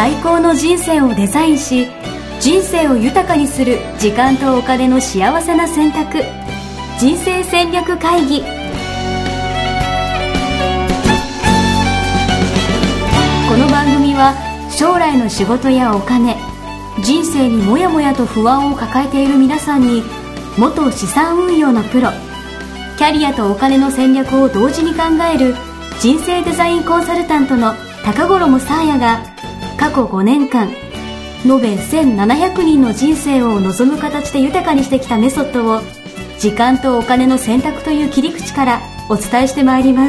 最高の人生をデザインし、人生を豊かにする時間とお金の幸せな選択、人生戦略会議。この番組は将来の仕事やお金、人生にもやもやと不安を抱えている皆さんに、元資産運用のプロ、キャリアとお金の戦略を同時に考える人生デザインコンサルタントの高頃もさあやが、過去5年間延べ1700人の人生を望む形で豊かにしてきたメソッドを、時間とお金の選択という切り口からお伝えしてまいります。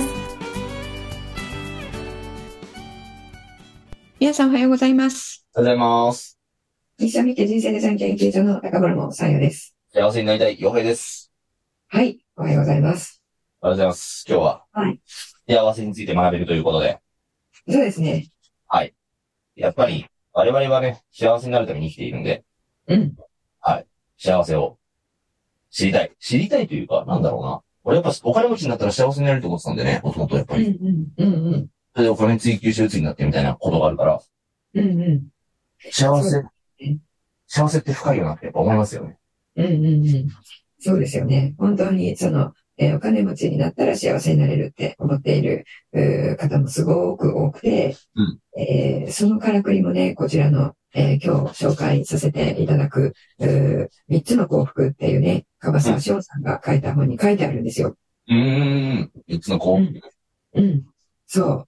皆さんおはようございます。 おはようございます。 西山家人生デザイン研究所の高頃もさあやです。 幸せになりたい洋平です。 はい、おはようございます。 おはようございます。今日は、幸せについて学べるということで。 そうですね。 はい。やっぱり、我々はね、幸せになるために生きているんで。はい。幸せを知りたい。知りたいというか、なんだろうな。俺やっぱお金持ちになったら幸せになれると思ってたんでね、もともとやっぱり。それでお金追求して鬱になってみたいなことがあるから。幸せって深いよなってやっぱ思いますよね。 そうですよね。本当にお金持ちになったら幸せになれるって思っている方もすごく多くて、そのからくりもね、こちらの、今日紹介させていただく3つの幸福っていうね、樺沢翔さんが書いた本に書いてあるんですよ。 3つの幸福。 そう。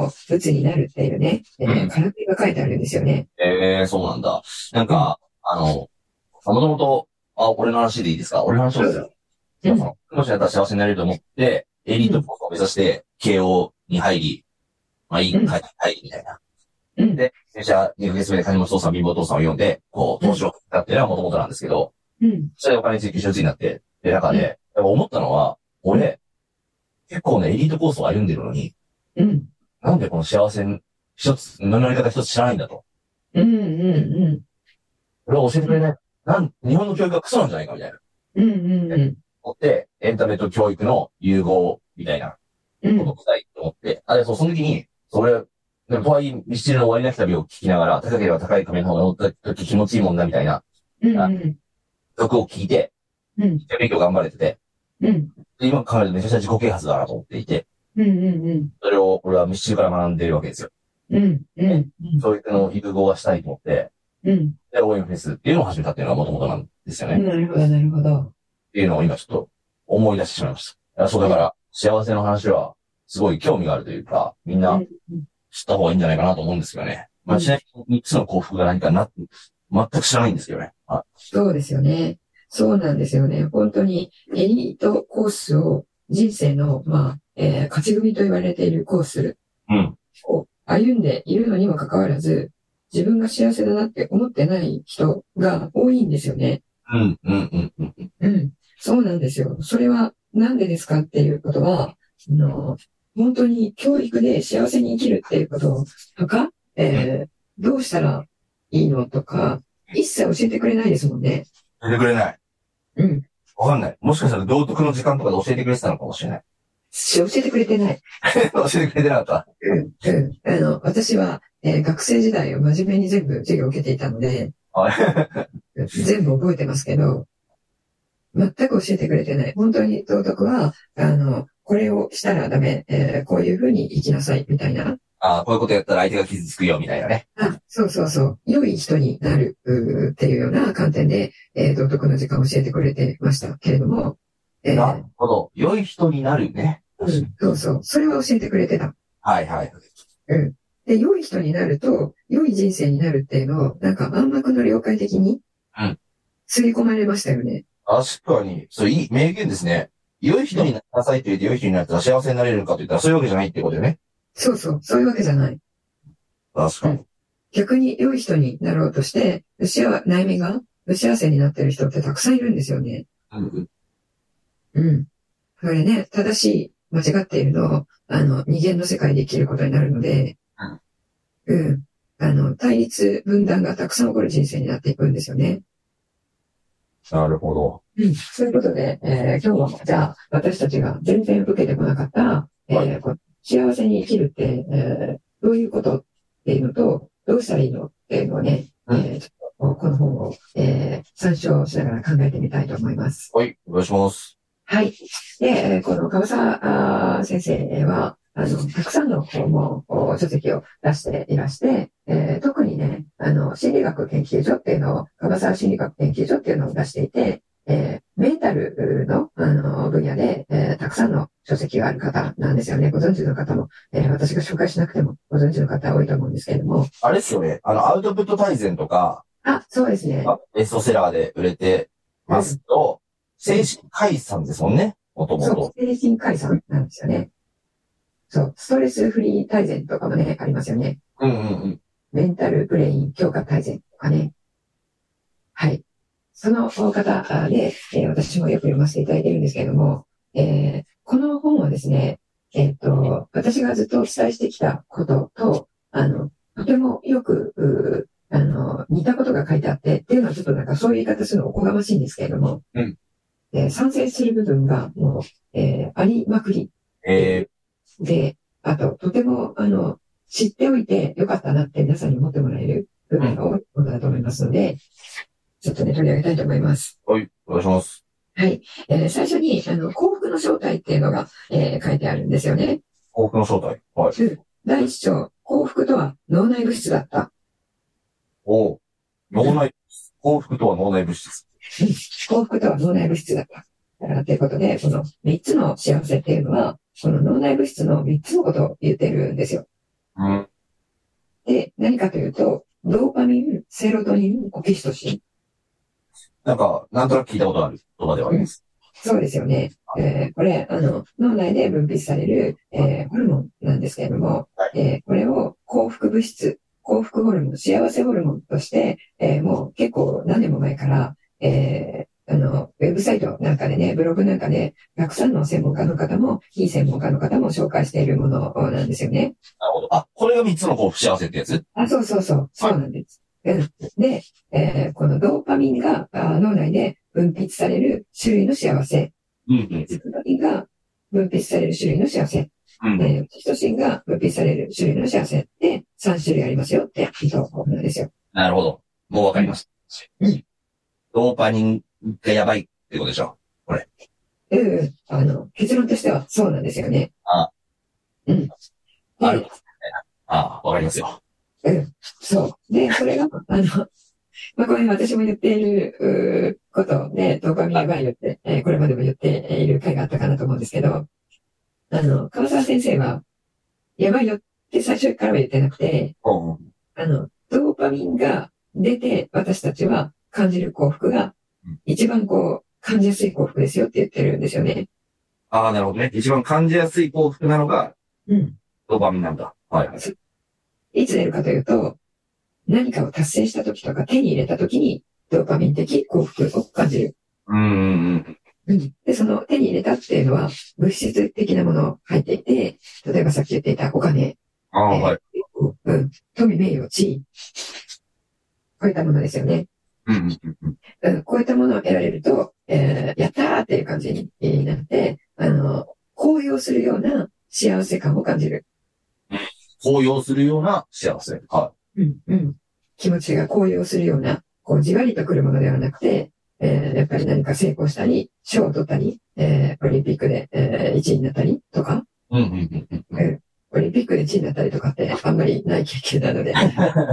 鬱になるっていうね、からくりが書いてあるんですよね。 そうなんだ。なんか、もともと、俺の話でいいですか？俺の話をする。もしだったら幸せになれると思って、エリートコースを目指して、慶応に入り、入り、みたいな。で、入社2ヶ月目で金持ち父さん、貧乏父さんを読んで、こう、投資をしたっていうのはもともとなんですけど、それでお金追求しようになって、で、中で、思ったのは、俺、結構ね、エリートコースを歩んでるのに、なんでこの幸せの乗り方一つ知らないんだと。これは教えてくれない。日本の教育がクソなんじゃないかみたいな。思って、エンタメと教育の融合みたいなことをしたいと思って、その時に、とはいえ、ミスチルの終わりなき旅を聞きながら、高ければ高い壁の方が乗った時気持ちいいもんだみたいな、曲を聴いて、勉強頑張れてて、今考えるとめちゃくちゃ自己啓発だなと思っていて、それを俺はミスチルから学んでいるわけですよ。そういうのを融合がしたいと思って、で、応援フェスっていうのを始めたっていうのが元々なんですよね。 なるほど、なるほど。 っていうのを今ちょっと思い出してしまいました。だから幸せの話はすごい興味があるというか、みんな知った方がいいんじゃないかなと思うんですよね。ちなみに3つの幸福が何か全く知らないんですけどね。 そうですよね。そうなんですよね。本当にエリートコースを人生の、勝ち組と言われているコースを歩んでいるのにもかかわらず、自分が幸せだなって思ってない人が多いんですよね。そうなんですよ。それはなんでですかっていうことは、本当に教育で幸せに生きるっていうこととか、どうしたらいいのとか、一切教えてくれないですもんね。 教えてくれない。わかんない。もしかしたら道徳の時間とかで教えてくれてたのかもしれない。 教えてくれてない。 教えてくれてなかった。 私は、学生時代を真面目に全部授業を受けていたので、全部覚えてますけど、全く教えてくれてない。本当に道徳は、これをしたらダメ、こういうふうに生きなさい、みたいな。 こういうことやったら相手が傷つくよ、みたいなね。 そう。良い人になる、っていうような観点で、道徳の時間を教えてくれてましたけれども。 なるほど。良い人になるね。 そう。それは教えてくれてた。で、良い人になると、良い人生になるっていうのを、なんか暗黙の了解的に、吸い込まれましたよね。 確かに。それいい名言ですね。良い人になりなさいと言って良い人になったら幸せになれるかと言ったらそういうわけじゃないってことよね。 そういうわけじゃない。 確かに。 逆に良い人になろうとして、内面が不幸せになってる人ってたくさんいるんですよね。それね、正しい、間違っているのを、二元の世界で生きることになるので、対立分断がたくさん起こる人生になっていくんですよね。 なるほど。 そういうことで、今日はじゃあ私たちが全然受けてこなかった、幸せに生きるって、どういうことっていうのと、 したらいいのっていうのをね、ちょっとこの本を、参照しながら考えてみたいと思います。 はい、お願いします。 はい。で、この樺沢先生は、たくさんの本も書籍を出していらして、特にね、心理学研究所っていうのを、樺沢心理学研究所っていうのを出していて、メンタルの、分野で、たくさんの書籍がある方なんですよね。ご存知の方も、私が紹介しなくてもご存知の方多いと思うんですけれども。 あれですよね。アウトプット大全とか。 そうですね。 ベストセラーで売れてますと、精神解散ですもんね。もともと。 そう、精神解散なんですよね。そう、ストレスフリー大全とかもね、ありますよね。メンタルブレイン強化大全とかね。はい。その方で、私もよく読ませていただいているんですけれども、この本はですね、私がずっとお伝えしてきたことと、とてもよく、似たことが書いてあって、っていうのはちょっとなんかそういう言い方するのおこがましいんですけれども、賛成する部分がもう、ありまくり。で、あと、とても、知っておいてよかったなって皆さんに思ってもらえる部分が多いことだと思いますので、ちょっとね、取り上げたいと思います。 はい、お願いします。 はい。最初に、幸福の正体っていうのが、書いてあるんですよね。 幸福の正体。はい。 第一章、幸福とは脳内物質だった。 脳内、幸福とは脳内物質。 幸福とは脳内物質だった。ということで、この3つの幸せっていうのは、この脳内物質の3つのことを言ってるんですよ。で、何かというと、ドーパミン、セロトニン、オキシトシン。 なんとなく聞いたことある言葉ではあります。 そうですよね。これ、脳内で分泌される、ホルモンなんですけれども、これを幸福物質、幸福ホルモン、幸せホルモンとして、もう結構何年も前から、ウェブサイトなんかでね、ブログなんかで、たくさんの専門家の方も、非専門家の方も紹介しているものなんですよね。 なるほど。これが3つの幸福幸せってやつ？ そうなんです。で、このドーパミンが脳内で分泌される種類の幸せ。セロトニンが分泌される種類の幸せ。オキシトシンが分泌される種類の幸せって3種類ありますよってことなんですよ。 なるほど。もうわかりました。ドーパミンがやばいってことでしょこれ。 結論としてはそうなんですよね。 わかりますよ。 そう。で、それが、これ私も言っていることで、ドーパミンやばいよって、これまでも言っている回があったかなと思うんですけど、川沢先生は、やばいよって最初からは言ってなくて、ドーパミンが出て私たちは感じる幸福が、一番感じやすい幸福ですよって言ってるんですよね。 なるほどね。一番感じやすい幸福なのが、ドーパミンなんだ。はい。 いつ出るかというと、何かを達成した時とか手に入れた時にドーパミン的幸福を感じる。で、その手に入れたっていうのは物質的なもの入っていて、例えばさっき言っていたお金、富、名誉、地位、こういったものですよね。こういったものを得られると、やったーっていう感じになって、高揚するような幸せ感を感じる。 高揚するような幸せ。 気持ちが高揚するような、じわりとくるものではなくて、やっぱり何か成功したり、賞を取ったり、オリンピックで、1位になったりとか、オリンピックで1位になったりとかってあんまりない経験なので。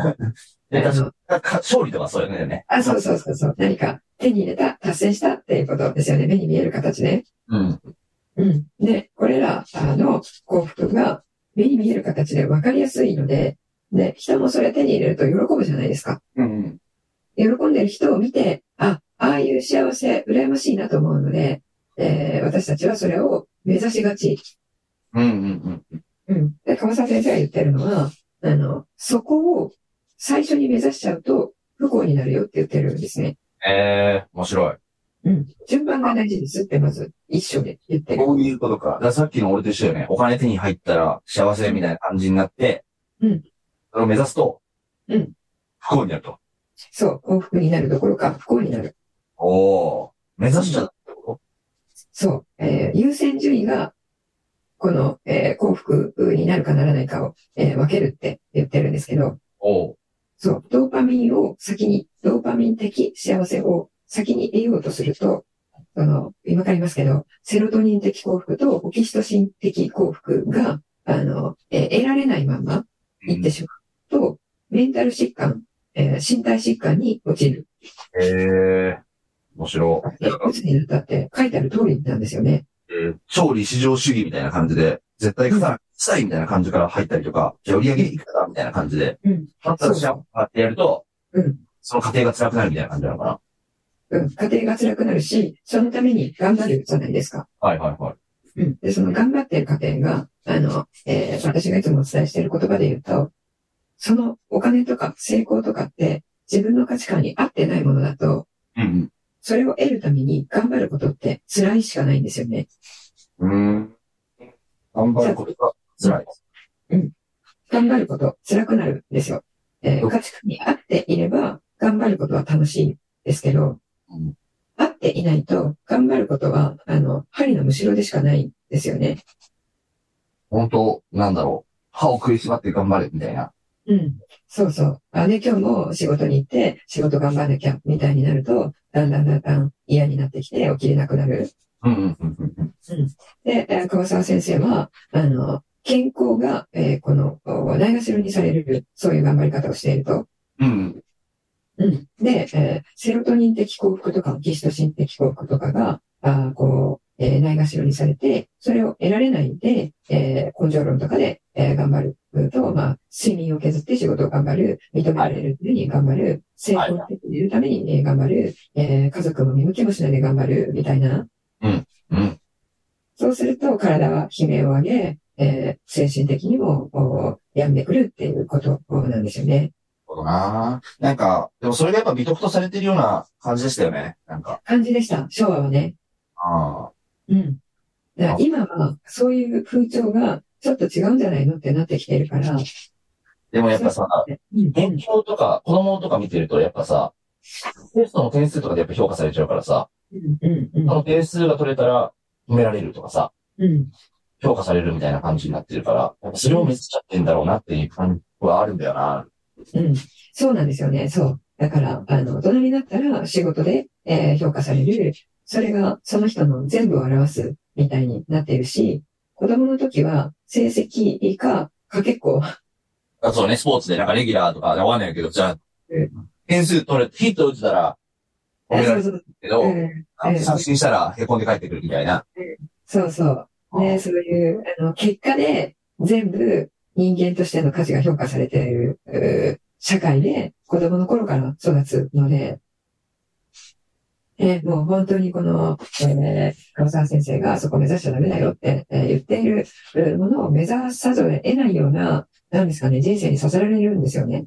勝利とかそういうのね。 そう。何か手に入れた、達成したっていうことですよね。目に見える形で。で、これらの幸福が目に見える形で分かりやすいので、で、人もそれ手に入れると喜ぶじゃないですか。喜んでる人を見て、ああいう幸せ、羨ましいなと思うので、私たちはそれを目指しがち。で、川沢先生が言ってるのは、そこを最初に目指しちゃうと不幸になるよって言ってるんですね。 面白い。 順番が大事ですってまず一緒で言ってる。 こういうことか。だからさっきの俺と一緒よね。お金手に入ったら幸せみたいな感じになって、それを目指すと、不幸になると。 そう、幸福になるどころか不幸になる。 目指しちゃうってこと？ そう、優先順位が、この、幸福になるかならないかを、分けるって言ってるんですけど、 そう、ドーパミン的幸せを先に得ようとすると、今わかりますけど、セロトニン的幸福とオキシトシン的幸福が、得られないままいってしまうと、メンタル疾患、身体疾患に陥る。 面白い。 うつになったって書いてある通りなんですよね。 超理至上主義みたいな感じで、絶対したいみたいな感じから入ったりとか、じゃあ売り上げいくらみたいな感じで、だったらじゃあってやると、その過程が辛くなるみたいな感じなのかな。 過程が辛くなるし、そのために頑張るじゃないですか。 はいはいはい。 で、その頑張ってる過程が、私がいつもお伝えしている言葉で言うと、そのお金とか成功とかって自分の価値観に合ってないものだと、それを得るために頑張ることって辛いしかないんですよね。 頑張ることが辛い。 頑張ること辛くなるんですよ。価値観に合っていれば頑張ることは楽しいですけど、合っていないと頑張ることは、針のむしろでしかないんですよね。 本当、なんだろう。歯を食いしばって頑張れ、みたいな。 そうそう。今日も仕事に行って、仕事頑張らなきゃ、みたいになると、だんだん嫌になってきて、起きれなくなる。で、川沢先生は、健康が、ないがしろにされる、そういう頑張り方をしていると。で、セロトニン的幸福とか、オキシトシン的幸福とかが、ないがしろにされて、それを得られないで、根性論とかで、頑張ると、睡眠を削って仕事を頑張る、認められるために頑張る、成功しているために、頑張る、家族も見向きもしないで頑張る、みたいな。そうすると、体は悲鳴を上げ、精神的にも、病んでくるっていうことなんですよね。 なんか、でもそれがやっぱ美徳とされてるような感じでしたよね。なんか。 感じでした、昭和はね。だから今は、そういう風潮がちょっと違うんじゃないのってなってきてるから。 でもやっぱさ、勉強とか、子供とか見てると、やっぱさ、テストの点数とかでやっぱ評価されちゃうからさ、その点数が取れたら褒められるとかさ、評価されるみたいな感じになってるから、やっぱそれを目指しちゃってんだろうなっていう感じはあるんだよな。 そうなんですよね。そう。だから、大人になったら仕事で、評価される。それがその人の全部を表すみたいになっているし、子供の時は成績かかけっこ。 そうね、スポーツでなんかレギュラーとかわかんないけど、じゃあ、点数取れ、ヒット打ってたら、褒められるけど、三振したら凹んで帰ってくるみたいな。 そうそう。ね、そういう、結果で全部人間としての価値が評価されている、社会で子供の頃から育つので、もう本当にこの、川沢先生がそこを目指しちゃダメだよって、言っているものを目指さざるを得ないような、なんですかね、人生にさせられるんですよね。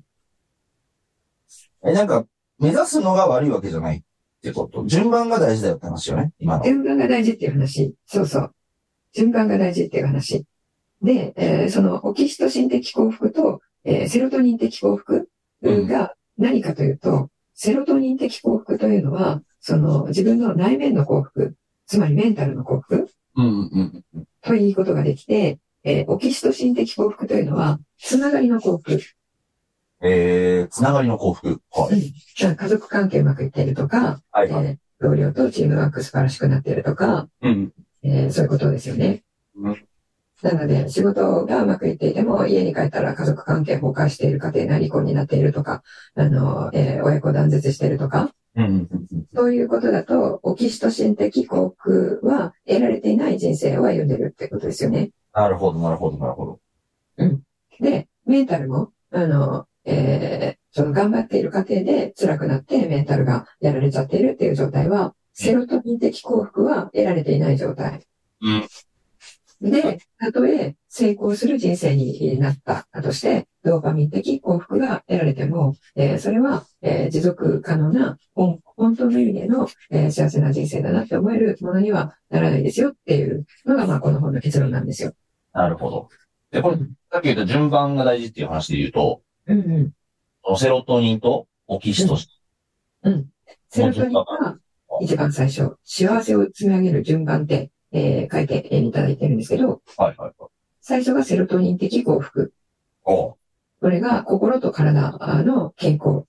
なんか、目指すのが悪いわけじゃないってこと。順番が大事だよって話よね、今の。 順番が大事っていう話。そうそう。順番が大事っていう話。で、そのオキシトシン的幸福と、セロトニン的幸福が何かというと、セロトニン的幸福というのは、その自分の内面の幸福、つまりメンタルの幸福ということができて、オキシトシン的幸福というのは、つながりの幸福。 つながりの幸福。 家族関係うまくいっているとか、同僚とチームワーク素晴らしくなっているとか、そういうことですよね。なので、仕事がうまくいっていても、家に帰ったら家族関係崩壊している、家庭内離婚になっているとか、親子断絶しているとか、そういうことだと、オキシトシン的幸福は得られていない人生を歩んでるってことですよね。 なるほど、なるほど、なるほど。 で、メンタルも、その頑張っている過程で辛くなってメンタルがやられちゃっているっていう状態は、セロトニン的幸福は得られていない状態。で、たとえ成功する人生になったとして、ドーパミン的幸福が得られても、それは、持続可能な、本当の意味での、幸せな人生だなって思えるものにはならないですよっていうのが、この本の結論なんですよ。 なるほど。で、これ、さっき言った順番が大事っていう話で言うと、セロトニンとオキシトシン。 セロトニンが一番最初、幸せを積み上げる順番って、書いていただいてるんですけど、最初がセロトニン的幸福。 これが心と体の健康。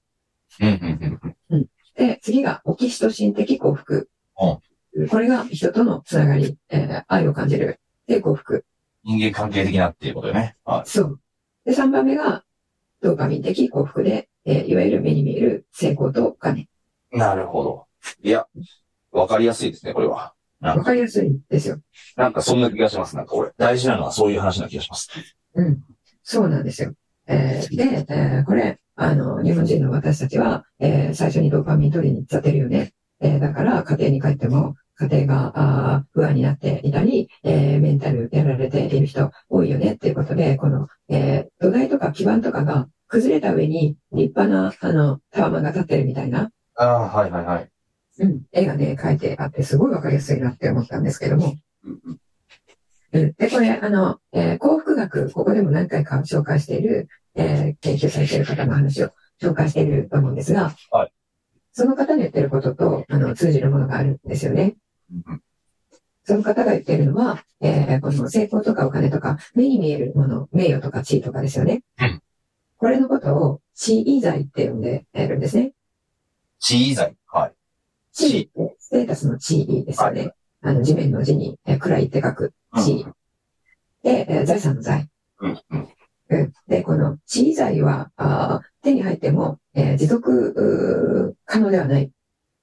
で、次がオキシトシン的幸福。これが人とのつながり、愛を感じる。で、幸福。 人間関係的なっていうことよね。 そう。で、3番目がドーパミン的幸福で、いわゆる目に見える成功と金。 なるほど。いや、わかりやすいですね、これは。 わかりやすいですよ。 なんかそんな気がします。なんかこれ。大事なのはそういう話な気がします。 そうなんですよ。で、これ、日本人の私たちは、最初にドーパミン取りに行っちゃってるよね。だから家庭に帰っても、家庭が不安になっていたり、メンタルやられている人多いよねっていうことで、この、土台とか基盤とかが崩れた上に立派な、タワマンが立ってるみたいな。 はいはいはい。 絵がね、描いてあって、すごいわかりやすいなって思ったんですけども。で、これ、幸福学、ここでも何回か紹介している、研究されている方の話を紹介していると思うんですが、 はい、 その方の言ってることと、通じるものがあるんですよね。その方が言っているのは、この成功とかお金とか、目に見えるもの、名誉とか地位とかですよね。これのことを地位財って呼んでいるんですね。 地位財。はい。 地位ってステータスの地位ですよね。地面の地に、位って書く地位。で、財産の財。で、この地位財は、手に入っても、持続可能ではない。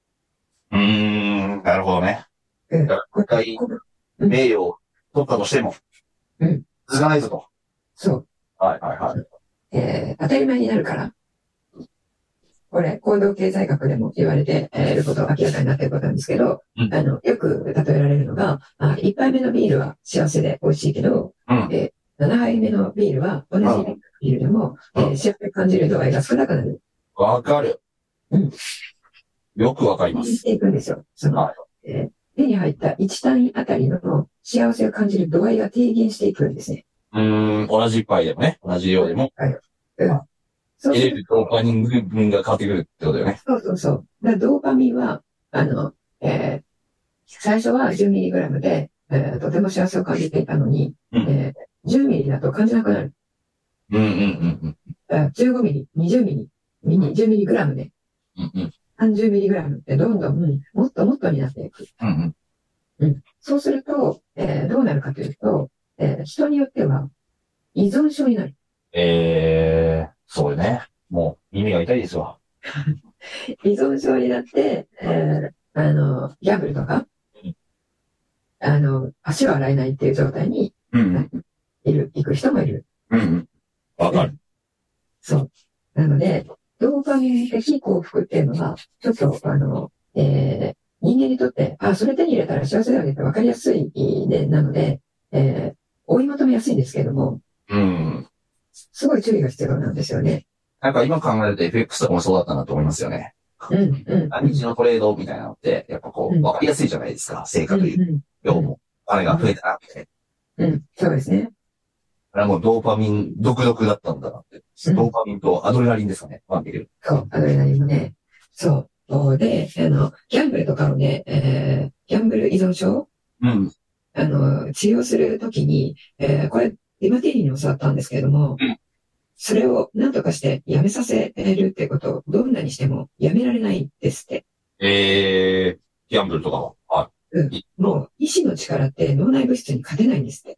なるほどね。今回、名誉を取ったとしても、続かないぞと。 そう。 はいはいはい。 当たり前になるから。これ、行動経済学でも言われていること、明らかになっていることなんですけど、よく例えられるのが、1杯目のビールは幸せで美味しいけど、7杯目のビールは同じビールでも、幸せ感じる度合いが少なくなる。 わかる。よくわかります。 していくんですよ。手に入った1単位あたりの幸せを感じる度合いが低減していくんですね。 同じ一杯でもね、同じ量でも。入れるドーパミン分が変わってくるってことだよね。 そう。ドーパミンは、最初は 10mg で、とても幸せを感じていたのに、10ミリだと感じなくなる。15ミリ、20ミリ、20ミリグラムで、30ミリグラムってどんどんもっともっとになっていく。そうすると、どうなるかというと、人によっては依存症になる。 そうよね。もう耳が痛いですわ。 依存症になって、ギャンブルとか、足を洗えないっていう状態に、行く人もいる。 わかる。 そう。なので、ドーパミン的幸福っていうのは、ちょっと、人間にとって、それ手に入れたら幸せだよねって分かりやすいなので、追い求めやすいんですけれども、すごい注意が必要なんですよね。 なんか今考えると FX とかもそうだったなと思いますよね。何日のトレードみたいなのって、やっぱこう、分かりやすいじゃないですか。成果という。今日も、金が増えたな、みたいな。そうですね。 あれはもうドーパミン、独特だったんだなって。ドーパミンとアドレナリンですかね。 そう、アドレナリンもね。そう。で、ギャンブルとかをね、ギャンブル依存症治療するときに、これ、ディマティーニに教わったんですけれども、それを何とかしてやめさせるってことをどんなにしてもやめられないですって。 ギャンブルとかも。 もう、意志の力って脳内物質に勝てないんですって。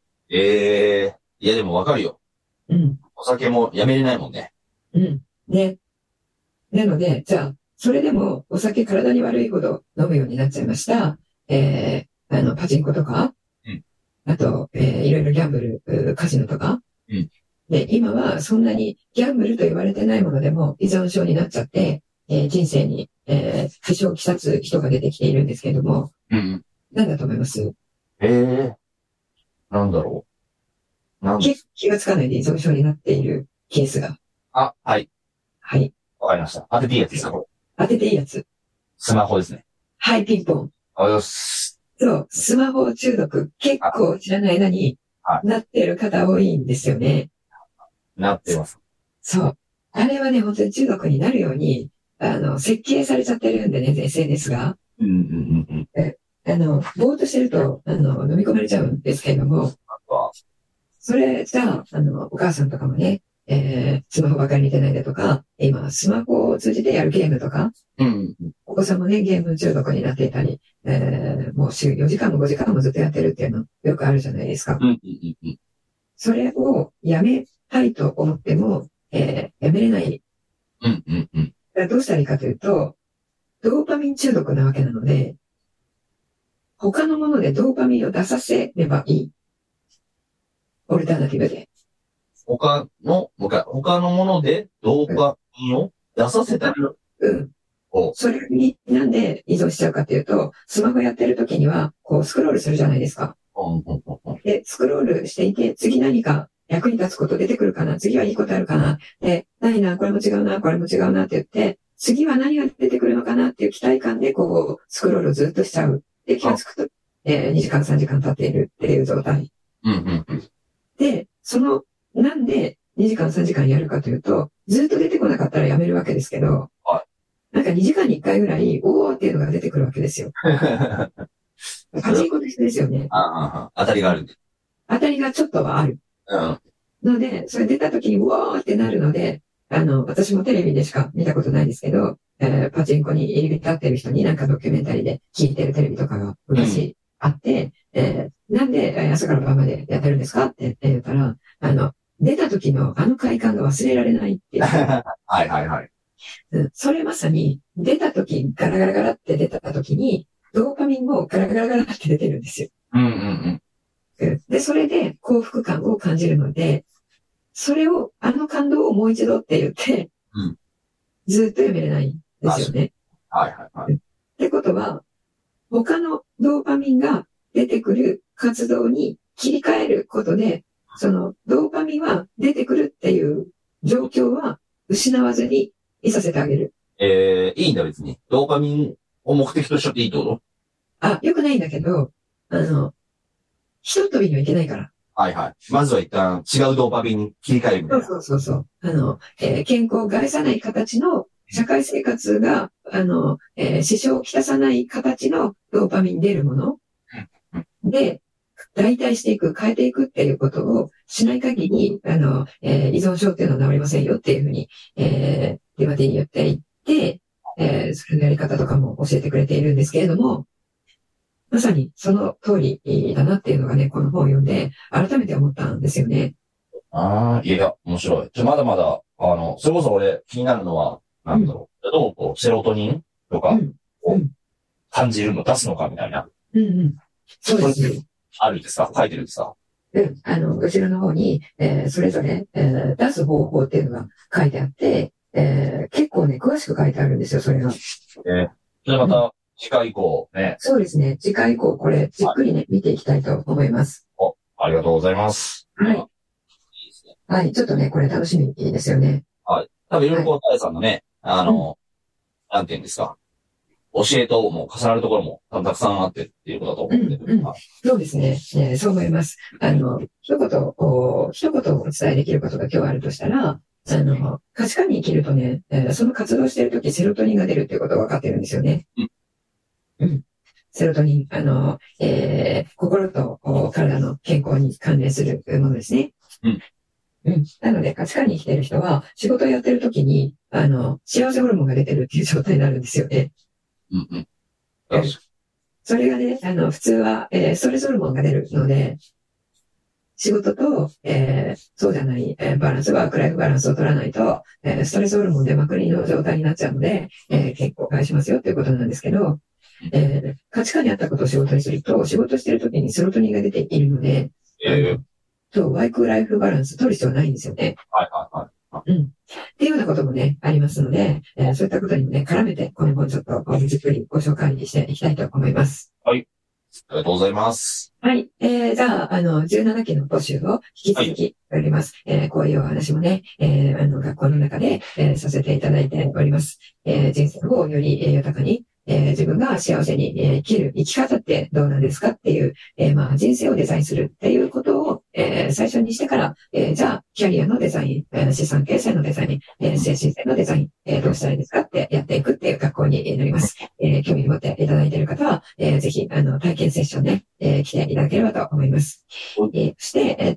いやでもわかるよ。お酒もやめれないもんね。 ね。なので、じゃあ、それでもお酒体に悪いほど飲むようになっちゃいました。パチンコとか、あと、いろいろギャンブル、カジノとか、で、今はそんなにギャンブルと言われてないものでも依存症になっちゃって、人生に、支障をきたつ人が出てきているんですけれども、何だと思います？ なんだろう。 気がつかないで依存症になっているケースが。 はい。 はい。 わかりました。当てていいやつですか？ 当てていいやつ。 スマホですね。 はい、ピンポン。 よし。 そう、スマホ中毒、結構知らない間になっている方多いんですよね。 なってます。 そう。あれはね、本当に中毒になるように、設計されちゃってるんでね、SNS が。ぼーっとしてると、飲み込まれちゃうんですけれども、それじゃあ、お母さんとかもね、 スマホばかり見てないでとか、今、スマホを通じてやるゲームとか、お子さんもね、ゲーム中毒になっていたり、もう週4時間も5時間もずっとやってるっていうのよくあるじゃないですか。それをやめたいと思っても、やめれない。どうしたらいいかというと、ドーパミン中毒なわけなので、他のものでドーパミンを出させればいい。オルタナティブで。 他のものでドーパミンを出させたら、 それになんで依存しちゃうかっていうと、スマホやってる時には、こうスクロールするじゃないですか。で、スクロールしていて、次何か役に立つこと出てくるかな、次はいいことあるかな、で、ないな、これも違うな、これも違うなって言って、次は何が出てくるのかなっていう期待感で、こう、スクロールをずっとしちゃう。で、気がつくと、2時間3時間経っているっていう状態。で、なんで2時間3時間やるかというと、ずっと出てこなかったらやめるわけですけど、なんか2時間に1回ぐらい、おーっていうのが出てくるわけですよ。パチンコと一緒ですよね。 当たりがある。 当たりがちょっとはある。ので、それ出た時に、うわーってなるので、私もテレビでしか見たことないですけど、パチンコに入り浸ってる人になんかドキュメンタリーで聞いてるテレビとかが昔あって、なんで朝から晩までやってるんですかって言ったら、出た時の快感が忘れられないっていう。それまさに、出た時、ガラガラガラって出た時に、ドーパミンもガラガラガラって出てるんですよ。で、それで幸福感を感じるので、それを、感動をもう一度って言って、ずっとやめれないんですよね。ってことは、他のドーパミンが出てくる活動に切り替えることで、そのドーパミンは出てくるっていう状況は失わずにいさせてあげる。 いいんだ別に。ドーパミンを目的としちゃっていいってこと？ よくないんだけど、ひとっ飛びにはいけないから。 まずは一旦違うドーパミンに切り替えるみたいな。 そう。健康を害さない形の社会生活が、支障をきたさない形のドーパミン出るもので、代替していく、変えていくっていうことをしない限り、依存症っていうのは治りませんよっていうふうに、デマティに言っていって、それのやり方とかも教えてくれているんですけれども、まさにその通りだなっていうのがね、この本を読んで、改めて思ったんですよね。 いや、面白い。まだまだ、それこそ俺気になるのは、なんだろう、どうこう、セロトニンとか、感じるの、出すのかみたいな。 そうですね。 あるんですか？書いてるんですか？ 後ろの方に、それぞれ、出す方法っていうのが書いてあって、結構ね、詳しく書いてあるんですよ、それが。 じゃあまた、次回以降ね。 そうですね。次回以降、これ、じっくりね、見ていきたいと思います。 ありがとうございます。 はい。はい、ちょっとね、これ楽しみですよね。 多分、いろいろタエさんのね、なんて言うんですか。教えとも重なるところもたくさんあってっていうことだと思うんで。 そうですね。そう思います。一言お伝えできることが今日あるとしたら、価値観に生きるとね、その活動しているときセロトニンが出るっていうことが分かってるんですよね。セロトニン、心と体の健康に関連するものですね。なので、価値観に生きている人は、仕事をやってるときに、幸せホルモンが出てるっていう状態になるんですよね。それがね、普通は、ストレスホルモンが出るので、仕事と、そうじゃない、バランス、ワークライフバランスを取らないと、ストレスホルモンでまくりの状態になっちゃうので、結構返しますよっていうことなんですけど、価値観に合ったことを仕事にすると、仕事してるときにセロトニンが出ているので、ワークライフバランス取る必要はないんですよね。っていうようなこともね、ありますので、そういったことにもね、絡めて、この本ちょっとじっくりご紹介していきたいと思います。 はい。ありがとうございます。 はい。じゃあ、17期の募集を引き続きおります。こういうお話もね、学校の中で、させていただいております。人生をより豊かに、自分が幸せに生きる生き方ってどうなんですかっていう、人生をデザインするっていうことを、 最初にしてから、じゃあ、キャリアのデザイン、資産形成のデザイン、精神性のデザイン、どうしたらいいですかってやっていくっていう学校になります。興味持っていただいている方は、ぜひ、体験セッションね、来ていただければと思います。そして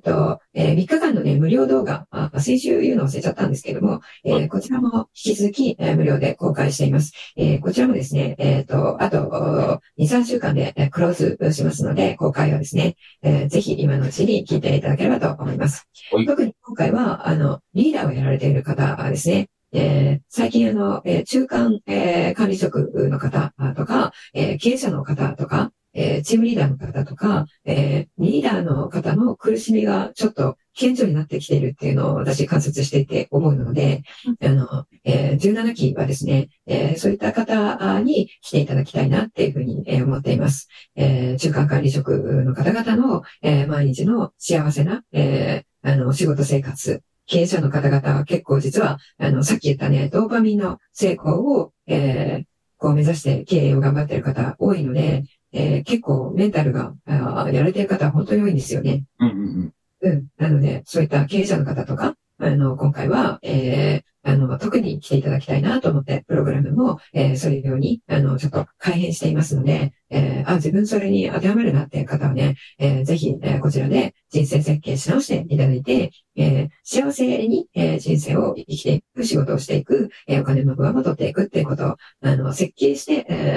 、3日間のね、無料動画、先週言うの忘れちゃったんですけども、こちらも引き続き、無料で公開しています。こちらもですね、あと、2、3週間でクローズしますので、公開はですね、ぜひ今のうちに聞いていただければと思います。特に今回は、リーダーをやられている方ですね、最近中間、管理職の方とか、経営者の方とか、チームリーダーの方とか、リーダーの方の苦しみがちょっと顕著になってきているっていうのを私観察していて思うので、17期はですね、そういった方に来ていただきたいなっていうふうに思っています。中間管理職の方々の毎日の幸せな仕事生活、経営者の方々は結構実は、さっき言ったね、ドーパミンの成功を、こう目指して経営を頑張っている方多いので、結構メンタルがやられている方は本当に多いんですよね。なので、そういった経営者の方とか、今回は、特に来ていただきたいなと思って、プログラムも、それように、ちょっと改変していますので、自分それに当てはまるなっていう方はね、ぜひ、こちらで人生設計し直していただいて、幸せに、人生を生きていく、仕事をしていく、お金の分を取っていくっていうことを、設計して、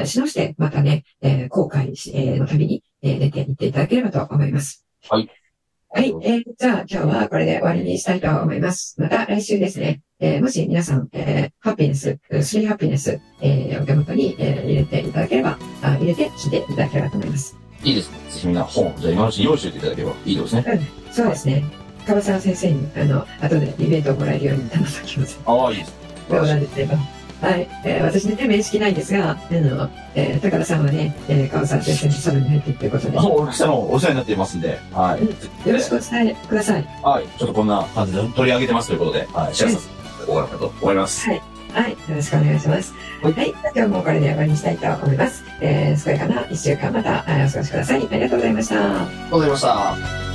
し直して、またね、後悔の旅に、出ていっていただければと思います。 はい。 はい。じゃあ今日はこれで終わりにしたいと思います。また来週ですね。もし皆さん、ハッピーネス、3ハッピーネス、お手元に、入れていただければ、入れて聞いていただければと思います。 いいですね。ぜひみんな本、じゃあ今のうちに用意しておいていただければいいですね。 そうですね。川沢先生に、後でリベートをもらえるように頼んでおきます。 いいです。 どうなんですけど。はい。私ね、面識ないんですが、高田さんはね、川沢先生のサロンに入っているということで。 お世話になっていますんで、はい。 よろしくお伝えください。 はい。ちょっとこんな感じで取り上げてますということで、はい。シェアさせていただこうかなと思います。 はい。はい。よろしくお願いします。はい。今日もこれで終わりにしたいと思います。健やかな1週間またお過ごしください。ありがとうございました。 ありがとうございました。